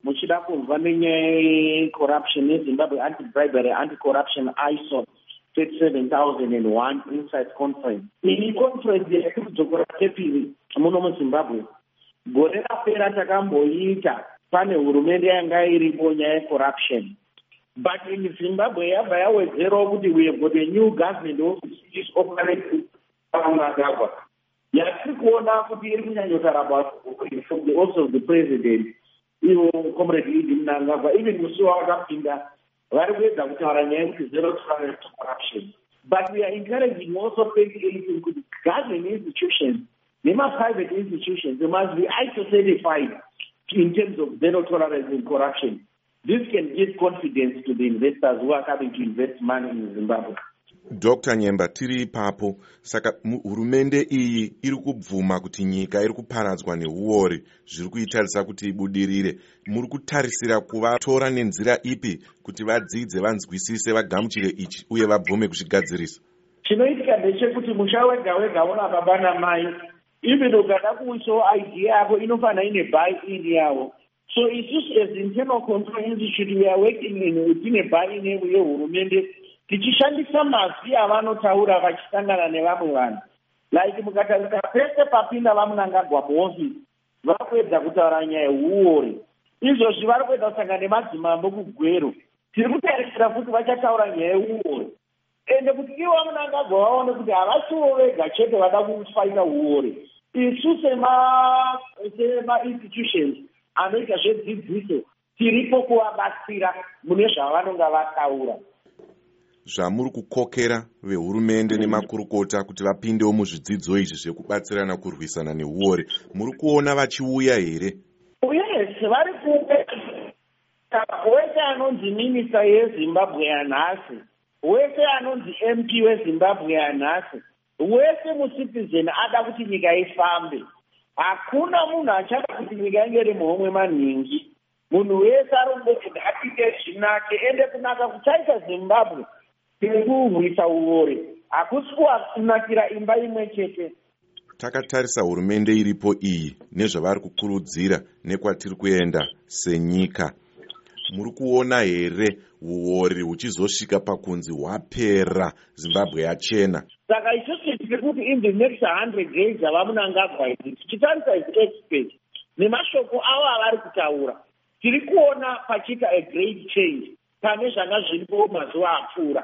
muchida kunzwa nenyaya yecorruption yeZimbabwe Anti-Bribery Anti-Corruption ISO 37001 Insights Conference. Iyi conference yakutidzokera tepiri muno muZimbabwe. Gore rapera takamboita pane hurumende yanga iripo nyaya yecorruption. But in Zimbabwe yabva yawedzerawo kuti we have got a new government office which is operating Mnangagwa. Yatiri kuona kuti iri kunyanyotarabwa from the office of the president. Ivo comrade Idi Mnangagwa, even musi wakapinda vari kuedza kutaura nyaya yekuti zero tolerance to corruption. But we are encouraging also kuti government institutions private institutions, they must be ISO certified in terms of zero tolerance in corruption. This can give confidence to the investors who are coming to invest money in Zimbabwe. Dr. Nyemba, tiri ipapo, saka hurumende iyi iri kubvuma kuti nyika iri kuparadzwa neuori, zviri kuitarisa kuti ibudirire. Muri kutarisira kuvatora nenzira ipi kuti vadzidze, vanzwisise, vagamuchire ichi uye vabvume kuchigadzirisa? Chinoitika ndechekuti musha wega wega una baba namai, even ukada kuisawo idea yako inofana ine buy-in yawo. So isusu as internal control institute we are working tine buy-in yehurumende tichishandisa mazwi avanotaura vachisangana nevamwe vanhu. Like mukatarisa pese papinda vaMnangagwa muoffice vari kuedza kutaura nyaya yeuori. Izvozvi vari kuedza kusangana nemadzimambo kugwero. Tiri kutarisira kuti vachataura nyaya yeuori. Ende kuti ivo vaMnangagwa vaone kuti havasiwo vega chete vada kufaita uori. Isu sema-institutions anoita zvedzidziso tiripo kuvabatsira mune zvavanonga vataura. Zvamuri kukokera vehurumende nemakurukota kuti vapindewo muzvidzidzo izvi zvekubatsirana kurwisana neuori, muri kuona vachiuya here? Yes, vari kuuya. Wese anonzi minista yeZimbabwe yanhasi, wese anonzi MP weZimbabwe yanhasi, wese mucitizen ada kuti nyika ifambe. Hakuna munhu achada kuti nyika inge iri muhomwe manhingi. Munhu wese arongoti ngapinde zvinake, ende kunaka kuchaita Zimbabwe kurwisa uori. Hakusi kunakira imba imwe chete. Takatarisa hurumende iripo iyi nezvavari kukurudzira nekwatiri kuenda senyika. Muri kuona here uori huchizosvika pakunzi hwapera, Zimbabwe yachena? Saka isusu tiri kuti in the next 100 days avaMnangagwa idzi tichitarisa expert nemashoko avo avari kutaura, tiri kuona pachiita a great change pane zvanga zviripo mazuva apfuura.